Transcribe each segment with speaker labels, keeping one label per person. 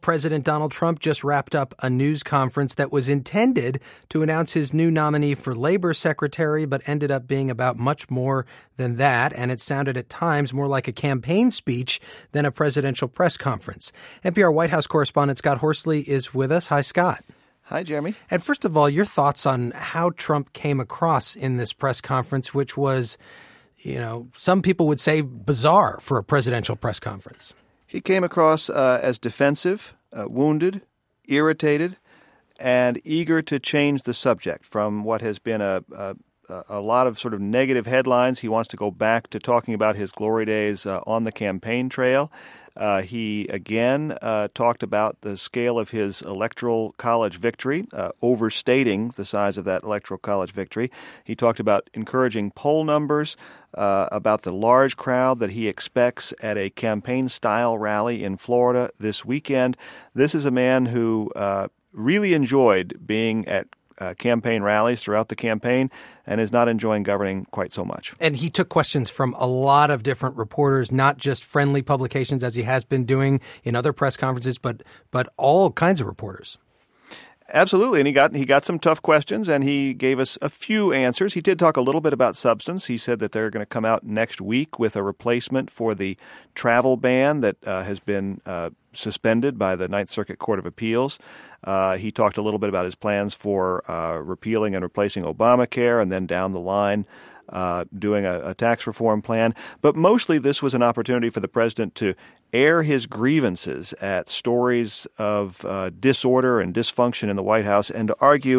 Speaker 1: President Donald Trump just wrapped up a news conference that was intended to announce his new nominee for Labor Secretary, but ended up being about much more than that. And it sounded at times more like a campaign speech than a presidential press conference. NPR White House correspondent Scott Horsley is with us. Hi, Scott.
Speaker 2: Hi, Jeremy.
Speaker 1: And first of all, your thoughts on how Trump came across in this press conference, which was, some people would say bizarre for a presidential press conference.
Speaker 2: He came across as defensive, wounded, irritated, and eager to change the subject from what has been a lot of sort of negative headlines. He wants to go back to talking about his glory days on the campaign trail. He again talked about the scale of his electoral college victory, overstating the size of that electoral college victory. He talked about encouraging poll numbers, about the large crowd that he expects at a campaign-style rally in Florida this weekend. This is a man who really enjoyed being at campaign rallies throughout the campaign and is not enjoying governing quite so much.
Speaker 1: And he took questions from a lot of different reporters, not just friendly publications as he has been doing in other press conferences, but all kinds of reporters.
Speaker 2: Absolutely. And he got some tough questions, and he gave us a few answers. He did talk a little bit about substance. He said that they're going to come out next week with a replacement for the travel ban that has been suspended by the Ninth Circuit Court of Appeals. He talked a little bit about his plans for repealing and replacing Obamacare, and then down the line doing a tax reform plan. But mostly this was an opportunity for the president to air his grievances at stories of disorder and dysfunction in the White House and to argue,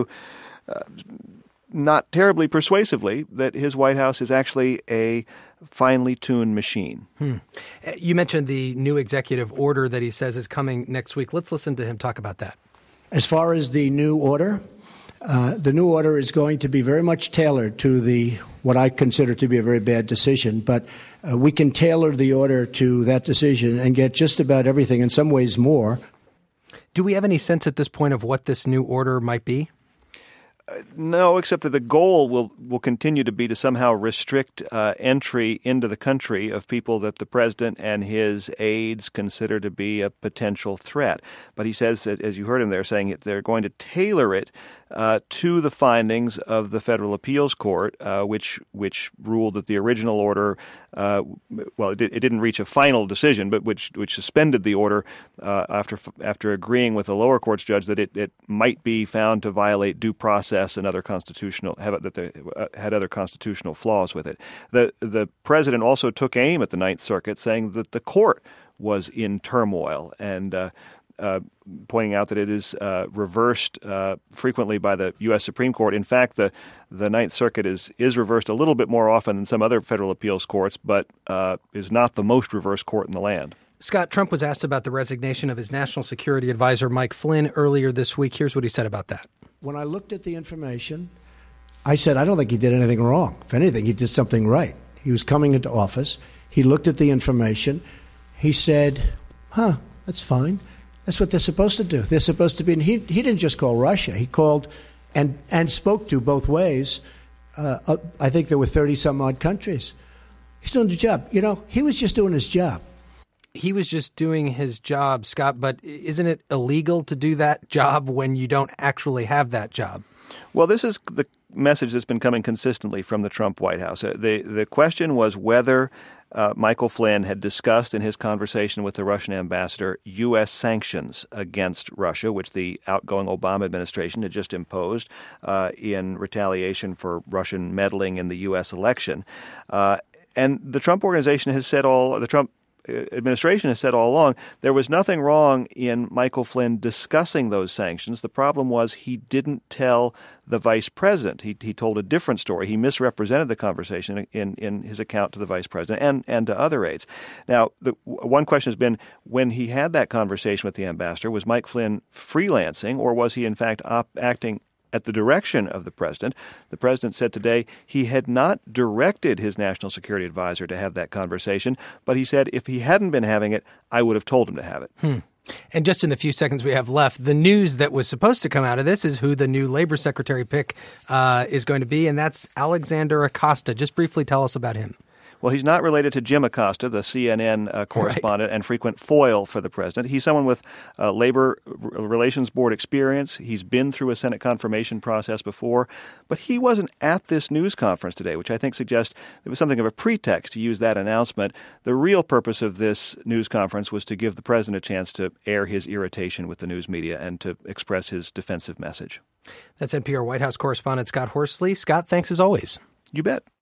Speaker 2: not terribly persuasively, that his White House is actually a finely tuned machine.
Speaker 1: You mentioned the new executive order that he says is coming next week. Let's listen to him talk about that.
Speaker 3: As far as the new order is going to be very much tailored to what I consider to be a very bad decision, but we can tailor the order to that decision and get just about everything, in some ways more.
Speaker 1: Do we have any sense at this point of what this new order might be?
Speaker 2: No, except that the goal will continue to be to somehow restrict entry into the country of people that the president and his aides consider to be a potential threat. But he says that, as you heard him there saying, they're going to tailor it to the findings of the Federal Appeals Court, which ruled that the original order, it didn't reach a final decision, but which suspended the order after agreeing with the lower court's judge that it might be found to violate due process and other had other constitutional flaws with it. The president also took aim at the Ninth Circuit, saying that the court was in turmoil and pointing out that it is reversed frequently by the U.S. Supreme Court. In fact, the Ninth Circuit is reversed a little bit more often than some other federal appeals courts, but is not the most reversed court in the land.
Speaker 1: Scott, Trump was asked about the resignation of his national security advisor, Mike Flynn, earlier this week. Here's what he said about that.
Speaker 3: When I looked at the information, I said, I don't think he did anything wrong. If anything, he did something right. He was coming into office. He looked at the information. He said, that's fine. That's what they're supposed to do. They're supposed to be. And he didn't just call Russia. He called and spoke to both ways. I think there were 30-some-odd countries. He's doing the job. He was just doing his job.
Speaker 1: He was just doing his job, Scott, but isn't it illegal to do that job when you don't actually have that job?
Speaker 2: Well, this is the message that's been coming consistently from the Trump White House. The question was whether Michael Flynn had discussed in his conversation with the Russian ambassador U.S. sanctions against Russia, which the outgoing Obama administration had just imposed in retaliation for Russian meddling in the U.S. election. And the Trump organization has said the Trump administration has said all along, there was nothing wrong in Michael Flynn discussing those sanctions. The problem was he didn't tell the vice president. He told a different story. He misrepresented the conversation in his account to the vice president and to other aides. Now, one question has been, when he had that conversation with the ambassador, was Mike Flynn freelancing, or was he in fact acting at the direction of the president? The president said today he had not directed his national security advisor to have that conversation, but he said if he hadn't been having it, I would have told him to have it.
Speaker 1: And just in the few seconds we have left, the news that was supposed to come out of this is who the new labor secretary pick is going to be, and that's Alexander Acosta. Just briefly tell us about him.
Speaker 2: Well, he's not related to Jim Acosta, the CNN correspondent and frequent foil for the president. He's someone with Labor Relations Board experience. He's been through a Senate confirmation process before, but he wasn't at this news conference today, which I think suggests there was something of a pretext to use that announcement. The real purpose of this news conference was to give the president a chance to air his irritation with the news media and to express his defensive message.
Speaker 1: That's NPR White House correspondent Scott Horsley. Scott, thanks as always.
Speaker 2: You bet.